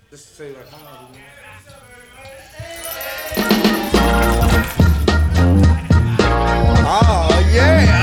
Just say like, oh yeah.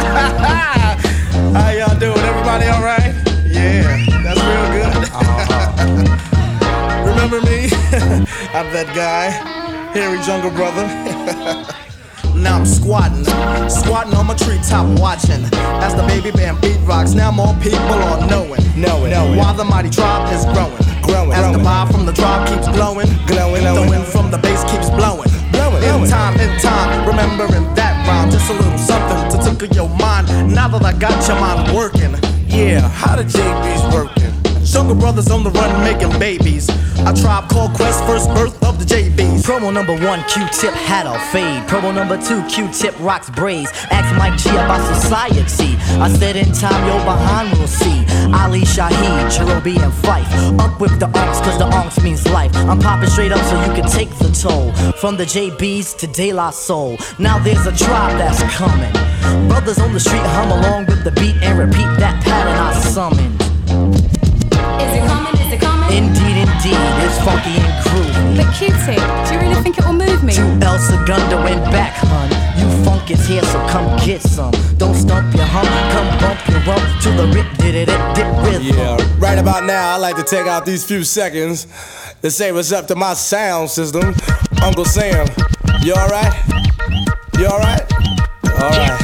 How y'all doing? Everybody all right? Yeah, that's real good. Remember me? I'm that guy, Harry's younger brother. Now I'm squatting on my treetop watching as the baby band beat rocks. Now more people are knowing while the mighty tribe is growing. As the vibe from the tribe keeps glowing, the wind from the bass keeps blowing. In time, remembering that rhyme. Just a little something to tickle your mind. Now that I got your mind working, yeah, how the JB's working. Younger brothers on the run making babies. A tribe called Quest, first birth of the JBs. Promo number 1, Q-Tip had a fade. Promo number 2, Q-Tip rocks braids. Ask Mike G about society. I said in time, yo, behind we'll see. Ali Shaheed, Cherubi and Fife. Up with the onks, cause the onks means life. I'm popping straight up so you can take the toll. From the JBs to De La Soul. Now there's a tribe that's coming. Brothers on the street hum along with the beat and repeat that pattern I summoned. Is it coming? Is it coming? Indeed, it's funky and groovy. But Q-Tip, do you really think it will move me? To El Segundo and back, hun. You funk is here, so come get some. Don't stump your hump, come bump your rump to the dip rhythm. Yeah, right about now, I like to take out these few seconds to say what's up to my sound system. Uncle Sam, you alright? You alright? Alright.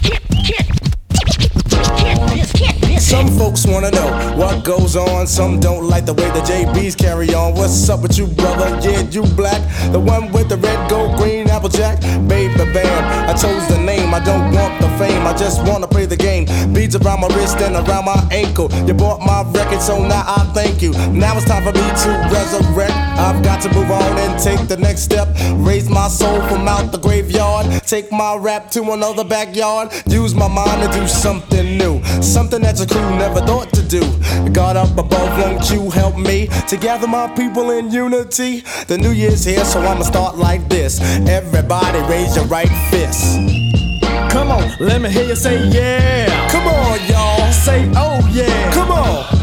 Some folks wanna know what goes on, some don't like the way the JBs carry on. What's up with you, brother? Yeah, you black, the one with the red, gold, green, applejack. Baby bam, I chose the name, I don't want the fame, I just wanna play the game. Beads around my wrist and around my ankle. You bought my record, so now I thank you. Now it's time for me to resurrect. I've got to move on and take the next step. Raise my soul from out the graveyard. Take my rap to another backyard. Use my mind to do something new, something that your crew never thought to do. God up above, won't you help me to gather my people in unity? The new year's here, so I'ma start like this. Everybody raise your right fist. Come on, let me hear you say yeah. Come on, y'all. Say oh yeah. Come on.